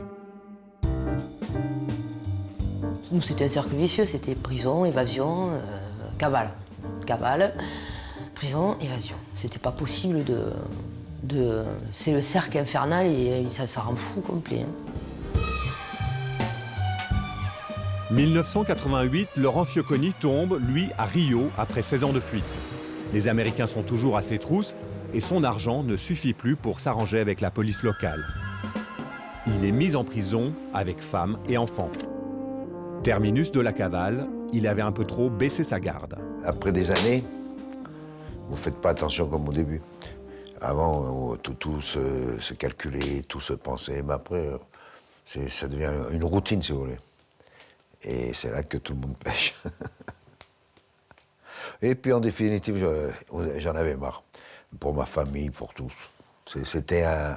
Nous, c'était un cercle vicieux, c'était prison, évasion, cavale. Cavale, prison, évasion. C'était pas possible c'est le cercle infernal et ça rend fou complet. 1988, Laurent Fioconi tombe, lui, à Rio, après 16 ans de fuite. Les Américains sont toujours à ses trousses et son argent ne suffit plus pour s'arranger avec la police locale. Il est mis en prison avec femme et enfants. Terminus de la cavale, il avait un peu trop baissé sa garde. Après des années, vous ne faites pas attention comme au début. Avant, tout se calculait, tout se pensait, mais après, ça devient une routine, si vous voulez. Et c'est là que tout le monde pêche. Et puis, en définitive, j'en avais marre. Pour ma famille, pour tous. C'était un...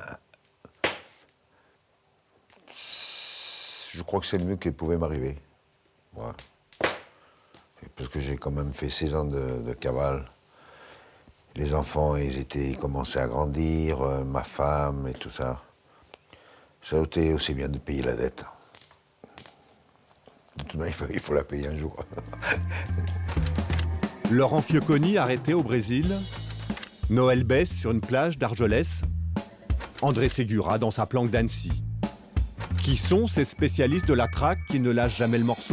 Je crois que c'est le mieux qui pouvait m'arriver. Ouais. Parce que j'ai quand même fait 16 ans de cavale. Les enfants, ils commençaient à grandir, ma femme et tout ça. Ça a été aussi bien de payer la dette. De toute manière, il faut la payer un jour. Laurent Fioconi arrêté au Brésil. Noël Besse sur une plage d'Argelès. André Segura dans sa planque d'Annecy. Qui sont ces spécialistes de la traque qui ne lâchent jamais le morceau ?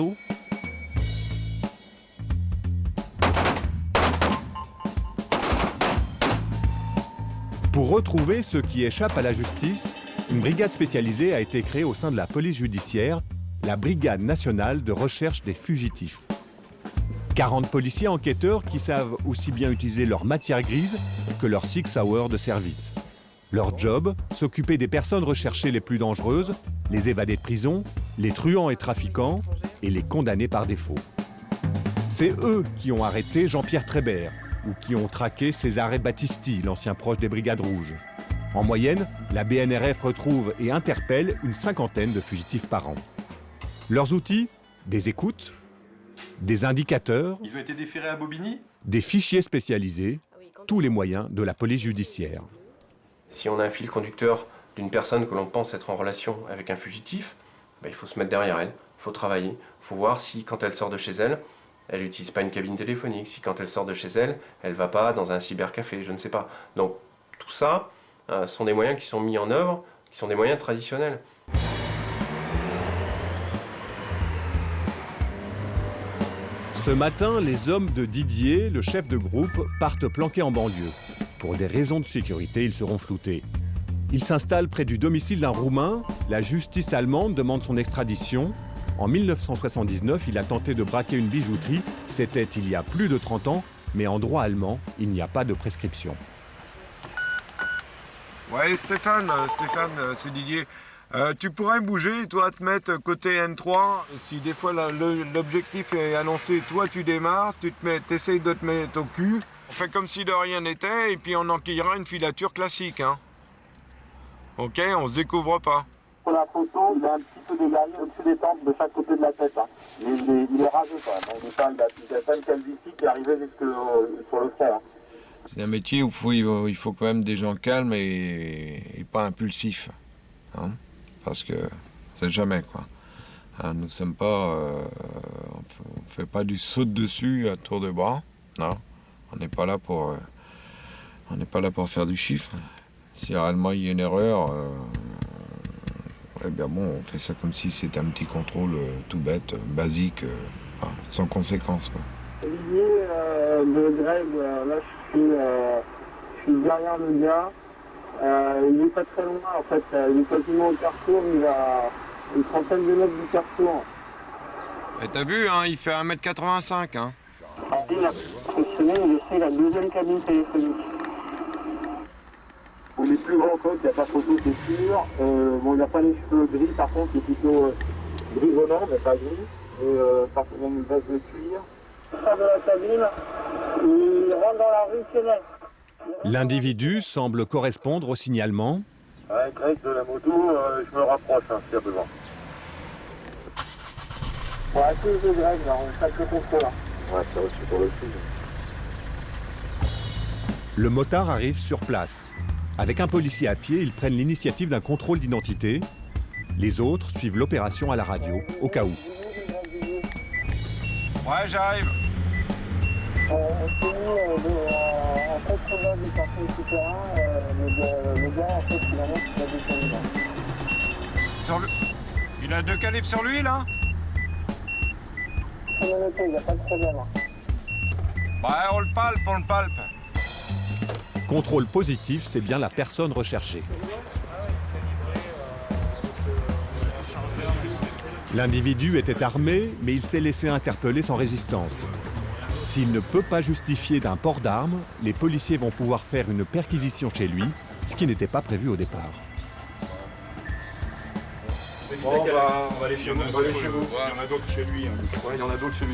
Pour retrouver ceux qui échappent à la justice, une brigade spécialisée a été créée au sein de la police judiciaire, la Brigade nationale de recherche des fugitifs. 40 policiers enquêteurs qui savent aussi bien utiliser leur matière grise que leur 6 hours de service. Leur job, s'occuper des personnes recherchées les plus dangereuses, les évadés de prison, les truands et trafiquants et les condamnés par défaut. C'est eux qui ont arrêté Jean-Pierre Trébert, ou qui ont traqué Cesare Battisti, l'ancien proche des Brigades Rouges. En moyenne, la BNRF retrouve et interpelle une 50aine de fugitifs par an. Leurs outils, des écoutes, des indicateurs, ils ont été déférés à Bobigny, des fichiers spécialisés, tous les moyens de la police judiciaire. Si on a un fil conducteur d'une personne que l'on pense être en relation avec un fugitif, il faut se mettre derrière elle, il faut travailler, il faut voir si quand elle sort de chez elle, elle n'utilise pas une cabine téléphonique, si quand elle sort de chez elle, elle ne va pas dans un cybercafé, je ne sais pas. Donc tout ça sont des moyens qui sont mis en œuvre, qui sont des moyens traditionnels. Ce matin, les hommes de Didier, le chef de groupe, partent planquer en banlieue. Pour des raisons de sécurité, ils seront floutés. Ils s'installent près du domicile d'un Roumain. La justice allemande demande son extradition. En 1979, il a tenté de braquer une bijouterie. C'était il y a plus de 30 ans, mais en droit allemand, il n'y a pas de prescription. Ouais, Stéphane, c'est Didier. Tu pourrais bouger, toi, te mettre côté N3. Si des fois l'objectif est annoncé, toi tu démarres, tu essayes de te mettre au cul. On fait comme si de rien n'était et puis on enquillera une filature classique. Hein. Ok, on se découvre pas. Pour la photo, il a un petit peu d'égaré au-dessus des tempes de chaque côté de la tête. Hein. Mais il est rasé quand même. Il a pas une calvitie qui est arrivée jusque sur le front. Hein. C'est un métier où il faut quand même des gens calmes et pas impulsifs. Hein, parce que c'est jamais quoi. Hein, nous sommes pas, on fait pas du saut dessus à tour de bras. Non, on n'est pas là pour faire du chiffre. Si réellement il y a une erreur, eh bien bon, on fait ça comme si c'était un petit contrôle tout bête, basique, sans conséquence quoi. Olivier de Greg, là je suis derrière le gars. Il n'est pas très loin en fait, il est quasiment au carrefour, il a une trentaine de mètres du carrefour. Et t'as vu, hein, il fait 1m85. Hein. Il a fonctionné, il essaie la deuxième cabine téléphonique. Pour les plus grands codes, il n'y a pas photo, c'est sûr. Bon, il n'a pas les cheveux gris, par contre, il est plutôt grisonnant, mais pas gris. Et par contre, il a une base de cuir. Il sort de la cabine, il rentre dans la rue Kenneth. L'individu semble correspondre au signalement. Ouais, Greg de la moto, je me rapproche hein, s'il y a besoin. Pour la cause de Greg, là, on fait le contrôle. Ouais, ça aussi pour le sud. Le motard arrive sur place. Avec un policier à pied, ils prennent l'initiative d'un contrôle d'identité. Les autres suivent l'opération à la radio, au cas où. Ouais, j'arrive. On s'est mis en contre-bas du quartier souterrain. Le gars, en fait, finalement, il a descendu là. Il a 2 calibres sur lui, là? Il n'y a pas de problème. Ouais, on le palpe. Contrôle positif, c'est bien la personne recherchée. L'individu était armé, mais il s'est laissé interpeller sans résistance. S'il ne peut pas justifier d'un port d'armes, les policiers vont pouvoir faire une perquisition chez lui, ce qui n'était pas prévu au départ. Bon, on va aller chez vous. Il y en a d'autres chez lui. Ouais, il y en a d'autres chez lui.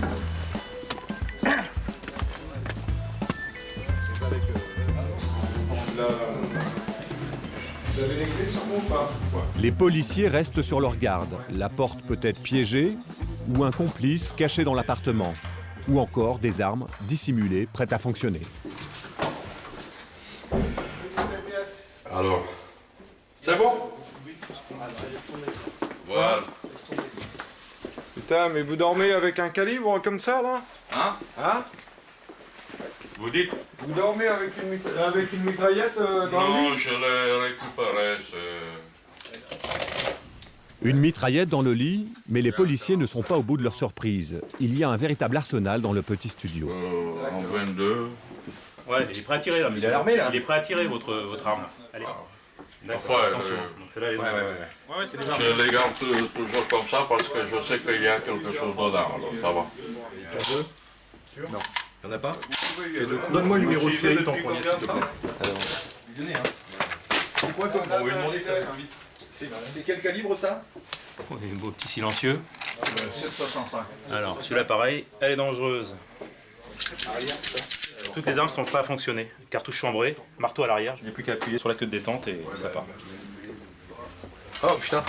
Vous avez les clés sur vous ou pas? Les policiers restent sur leur garde. La porte peut être piégée, ou un complice caché dans l'appartement, ou encore des armes dissimulées, prêtes à fonctionner. Alors, c'est bon? Voilà. Putain, mais vous dormez avec un calibre comme ça, là? Hein? Vous dites? Vous dormez avec une mitraillette dans le lit? Non, je l'ai récupéré. Une mitraillette dans le lit, mais les policiers ne sont pas au bout de leur surprise. Il y a un véritable arsenal dans le petit studio. En 22. Ouais, il est prêt à tirer là, monsieur. Il est armé là? Il est prêt à tirer votre arme. Allez. D'accord, attention. Donc c'est là les c'est des armes. Je les garde toujours comme ça parce que je sais qu'il y a quelque chose dedans, alors ça va. Sûr? Non. Il n'y en a pas? Donne-moi le numéro de série, ton premier, s'il te plaît. C'est quoi ton nom? C'est quel calibre ça? Oui, beau petit silencieux. 765. Alors, celui-là pareil, elle est dangereuse. Toutes les armes sont prêtes à fonctionner. Cartouche chambrée, marteau à l'arrière, je n'ai plus qu'à appuyer sur la queue de détente et ça part. Oh putain.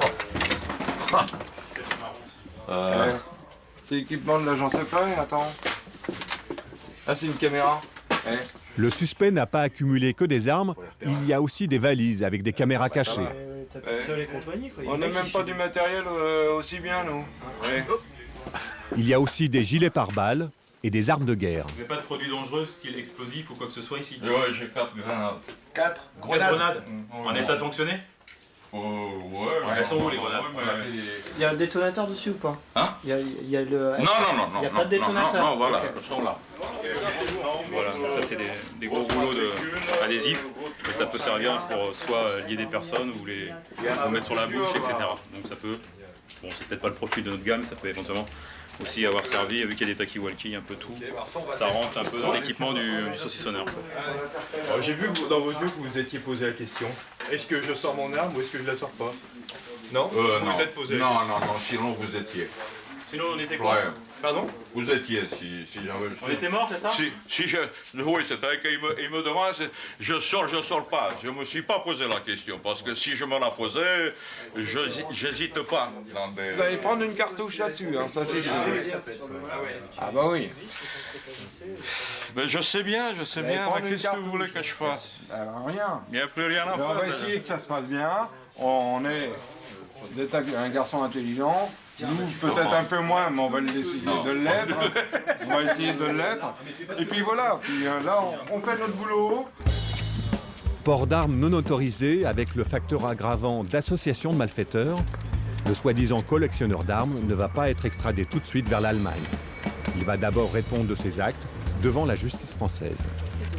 C'est l'équipement de l'agent secret, attends. Ah, c'est une caméra. Le suspect n'a pas accumulé que des armes, il y a aussi des valises avec des caméras cachées. On n'a même pas du matériel aussi bien, nous. Il y a aussi des gilets pare-balles et des armes de guerre. Vous n'avez pas de produits dangereux, style explosif ou quoi que ce soit ici? Ouais, j'ai 4 grenades. 4 grenades? En état de fonctionner? Ouais. Elles sont où les grenades? Il y a un détonateur dessus ou pas? Hein? Il y a le... Non. Il n'y a pas de détonateur? Non, voilà, elles sont là. Voilà, ça c'est des gros rouleaux adhésifs. Et ça peut servir pour soit lier des personnes ou les mettre sur la bouche, etc. Donc ça peut Bon, c'est peut-être pas le profil de notre gamme, ça peut éventuellement aussi avoir servi, vu qu'il y a des talkie-walkie, un peu tout. Ça rentre un peu dans l'équipement du saucissonneur. J'ai vu dans vos yeux que vous étiez posé la question. Est-ce que je sors mon arme ou est-ce que je la sors pas? Non Non. Vous êtes posé Non, sinon vous étiez. Sinon on était quoi? Pardon? Vous étiez, si j'avais... On était morts, c'est ça? Oui, c'est-à-dire qu'il me demande, je sors pas. Je me suis pas posé la question, parce que si je me la posais, j'hésite pas. Vous allez prendre une cartouche là-dessus, hein, ça c'est sûr. Ah bah oui. Mais je sais bien, mais qu'est-ce que vous voulez que je fasse? Rien. Il n'y a plus rien à faire. On va essayer que ça se passe bien. On est un garçon intelligent. Nous, peut-être un peu moins, mais on va essayer de l'être. On va essayer de l'être. Et puis voilà, puis là, on fait notre boulot. Port d'armes non autorisé avec le facteur aggravant d'association de malfaiteurs, le soi-disant collectionneur d'armes ne va pas être extradé tout de suite vers l'Allemagne. Il va d'abord répondre de ses actes devant la justice française.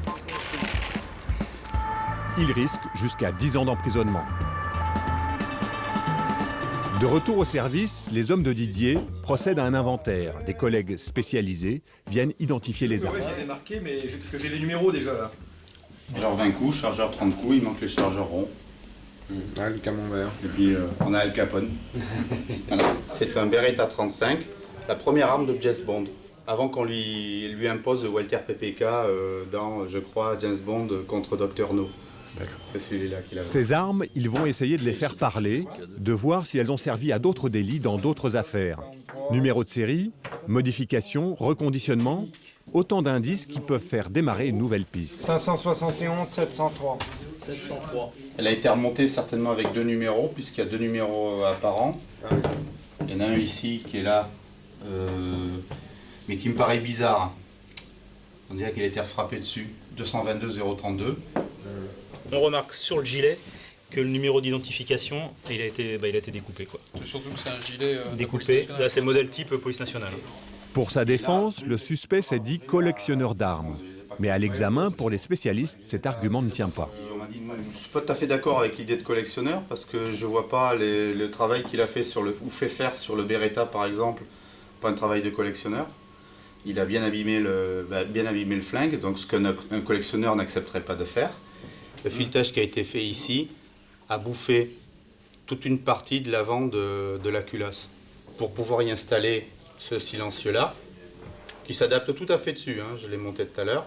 Il risque jusqu'à 10 ans d'emprisonnement. De retour au service, les hommes de Didier procèdent à un inventaire. Des collègues spécialisés viennent identifier les armes. Je les ai marqués, mais parce que j'ai les numéros déjà là. Chargeur 20 coups, chargeur 30 coups, il manque les chargeurs ronds. Ah, le camembert. Et puis on a Al Capone. Voilà. C'est un Beretta 35, la première arme de James Bond. Avant qu'on lui impose le Walter PPK dans, je crois, James Bond contre Dr No. C'est celui-là qu'il a. Ces armes, ils vont essayer de les faire parler, de voir si elles ont servi à d'autres délits dans d'autres affaires. Numéro de série, modification, reconditionnement, autant d'indices qui peuvent faire démarrer une nouvelle piste. 571, 703. 703. Elle a été remontée certainement avec 2 numéros, puisqu'il y a 2 numéros apparents. Il y en a un ici qui est là, mais qui me paraît bizarre. On dirait qu'il a été frappé dessus. 222 032. On remarque sur le gilet que le numéro d'identification, il a été découpé, quoi. Surtout que c'est un gilet découpé. Là, c'est le modèle type police nationale. Pour sa défense, le suspect s'est dit collectionneur d'armes. Mais à l'examen, pour les spécialistes, cet argument ne tient pas. Je ne suis pas tout à fait d'accord avec l'idée de collectionneur, parce que je ne vois pas le travail qu'il a fait ou fait faire sur le Beretta, par exemple, pas un travail de collectionneur. Il a bien abîmé le flingue, donc ce qu'un collectionneur n'accepterait pas de faire. Le filetage qui a été fait ici a bouffé toute une partie de l'avant de la culasse. Pour pouvoir y installer ce silencieux-là, qui s'adapte tout à fait dessus, hein, je l'ai monté tout à l'heure,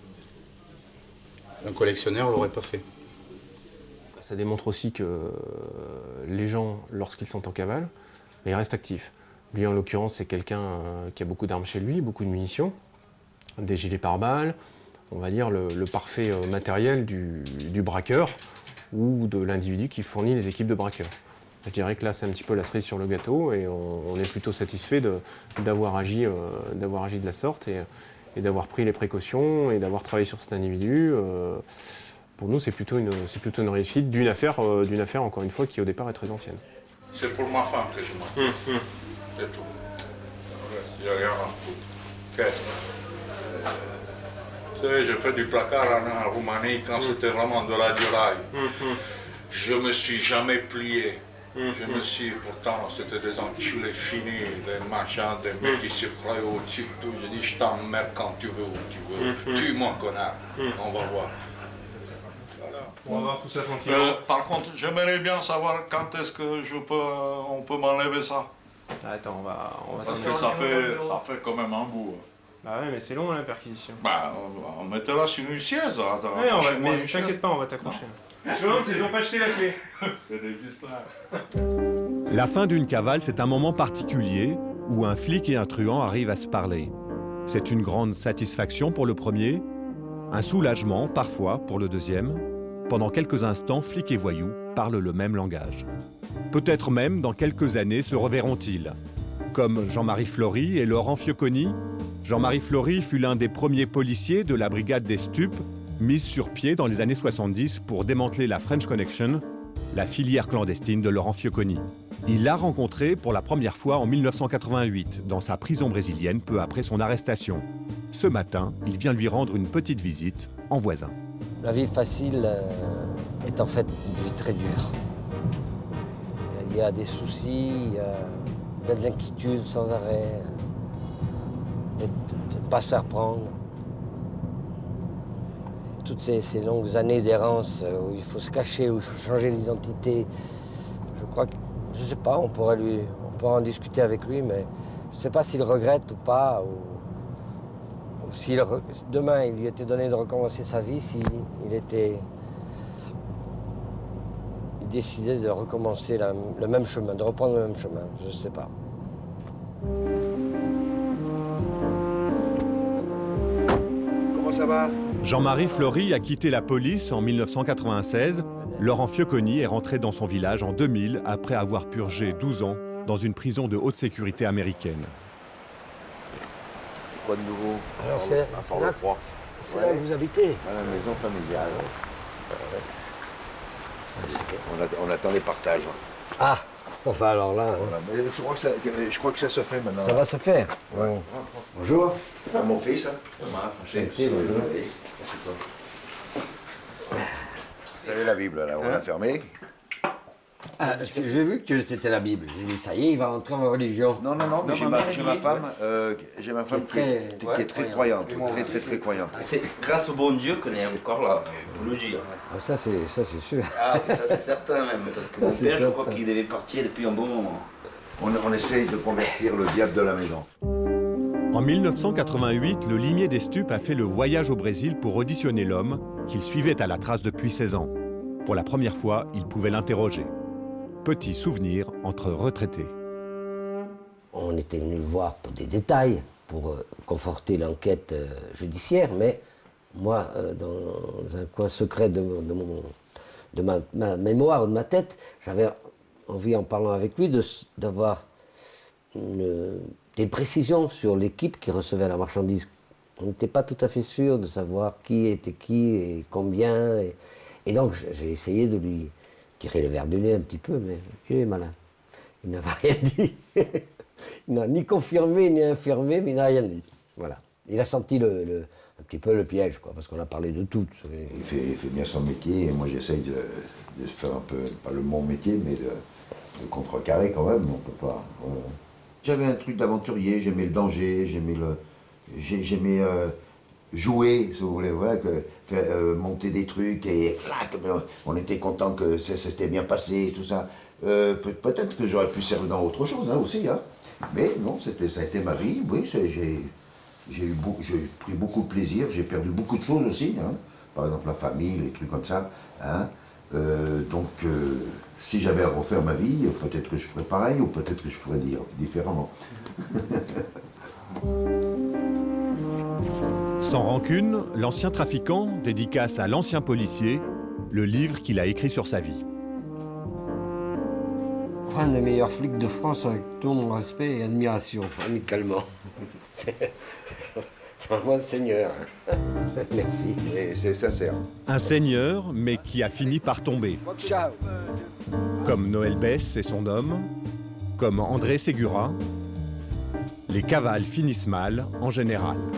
un collectionneur ne l'aurait pas fait. Ça démontre aussi que les gens, lorsqu'ils sont en cavale, ils restent actifs. Lui, en l'occurrence, c'est quelqu'un qui a beaucoup d'armes chez lui, beaucoup de munitions, des gilets pare-balles, on va dire le parfait matériel du braqueur ou de l'individu qui fournit les équipes de braqueurs. Je dirais que là, c'est un petit peu la cerise sur le gâteau et on est plutôt satisfait d'avoir agi de la sorte et d'avoir pris les précautions et d'avoir travaillé sur cet individu. Pour nous, c'est plutôt une réussite d'une affaire, encore une fois, qui au départ est très ancienne. C'est pour ma femme que je m'en fous. C'est tout. Il n'y a rien à foutre. Vous savez, j'ai fait du placard en Roumanie quand c'était vraiment de la duraille. Je me suis jamais plié. Pourtant, c'était des enculés finis, des machins, des mecs qui se croyaient au-dessus de tout. J'ai dit, je t'emmerde quand tu veux, où tu veux. Tue-moi, connard. On va voir. On va voir tout ça tranquillement. Par contre, j'aimerais bien savoir quand est-ce que on peut m'enlever ça. Attends, on va parce que ça fait quand même un bout. Bah ouais, mais c'est long la perquisition. Bah, on mettra sur une chaise. Mais t'inquiète pas, on va t'accrocher. Je me demande s'ils n'ont pas jeté la clé. C'est des vislards. La fin d'une cavale, c'est un moment particulier où un flic et un truand arrivent à se parler. C'est une grande satisfaction pour le premier, un soulagement parfois pour le deuxième. Pendant quelques instants, flic et voyou parlent le même langage. Peut-être même, dans quelques années, se reverront-ils. Comme Jean-Marie Flory et Laurent Fioconi. Jean-Marie Flory fut l'un des premiers policiers de la brigade des stupes, mise sur pied dans les années 70 pour démanteler la French Connection, la filière clandestine de Laurent Fioconi. Il l'a rencontré pour la première fois en 1988, dans sa prison brésilienne peu après son arrestation. Ce matin, il vient lui rendre une petite visite en voisin. La vie facile est en fait une vie très dure. Il y a des soucis, plein d'inquiétudes sans arrêt, de ne pas se faire prendre. Toutes ces longues années d'errance où il faut se cacher, où il faut changer d'identité, je crois que, je ne sais pas, on pourra en discuter avec lui, mais je ne sais pas s'il regrette ou pas, ou si demain il lui était donné de recommencer sa vie, s'il décidait de recommencer le même chemin, de reprendre le même chemin, je ne sais pas. Comment ça va? Jean-Marie Fleury a quitté la police en 1996. Laurent Fioconi est rentré dans son village en 2000 après avoir purgé 12 ans dans une prison de haute sécurité américaine. Quoi de nouveau? Alors c'est là que vous habitez? À la maison familiale. On attend les partages. Ah, enfin alors là... Voilà. Mais je crois que ça se fait maintenant. Ça va se faire. Ouais. Bonjour. Ah, mon fils, hein? Bonjour. Vous avez la Bible, là, on l'a fermée. Ah, j'ai vu que c'était la Bible. J'ai dit, ça y est, il va rentrer en religion. Non, mais j'ai ma femme qui est très croyante, très croyante. C'est grâce au bon Dieu qu'on est encore là, pour le dire. Ah, ça c'est sûr. Ah, ça c'est certain même, parce que mon père, je crois qu'il devait partir depuis un bon moment. On essaye de convertir le diable de la maison. En 1988, le limier des stupes a fait le voyage au Brésil pour auditionner l'homme qu'il suivait à la trace depuis 16 ans. Pour la première fois, il pouvait l'interroger. Petit souvenir entre retraités. On était venu le voir pour des détails, pour conforter l'enquête judiciaire, mais moi, dans un coin secret de ma mémoire, de ma tête, j'avais envie, en parlant avec lui, d'avoir des précisions sur l'équipe qui recevait la marchandise. On n'était pas tout à fait sûr de savoir qui était qui et combien. Et donc j'ai essayé de lui tirer les verres du nez un petit peu, mais il est malin. Il n'avait rien dit. Il n'a ni confirmé ni infirmé, mais il n'a rien dit. Voilà. Il a senti un petit peu le piège, quoi, parce qu'on a parlé de tout. Il fait bien son métier, et moi j'essaye de faire un peu, pas le mon métier, mais de contrecarrer quand même. On peut pas. J'avais un truc d'aventurier, j'aimais le danger, j'aimais jouer, si vous voulez, ouais, monter des trucs et clac, on était content que ça s'était bien passé et tout ça. Peut-être que j'aurais pu servir dans autre chose aussi, hein. Mais non, ça a été ma vie. Oui, j'ai pris beaucoup de plaisir, j'ai perdu beaucoup de choses aussi, hein. Par exemple la famille, les trucs comme ça, hein. Donc, si j'avais à refaire ma vie, peut-être que je ferais pareil ou peut-être que je ferais différemment. Sans rancune, l'ancien trafiquant dédicace à l'ancien policier le livre qu'il a écrit sur sa vie. Un des meilleurs flics de France avec tout mon respect et admiration, amicalement. C'est vraiment un seigneur. Merci. Et c'est sincère. Un seigneur, mais qui a fini par tomber. Ciao. Comme Noël Besse et son homme, comme André Ségura, les cavales finissent mal en général.